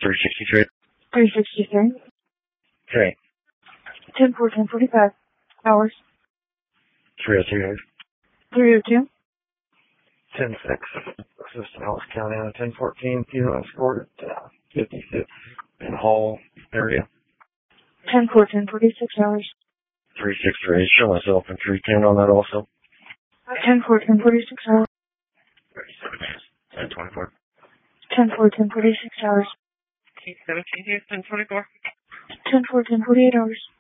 363. 363. Okay. 10-4, 10-45 hours. 302. 302. 10-6. Assistant Alice County on 1014. Funeral escort at 55th and Hall area. 10-4, 10-46 hours. 363. Show myself in 310 on that also. 10-4, 10-46 hours. 10-24. 10-4, 10-46 hours. 17 Houston 24. 10-4, 10-48 hours.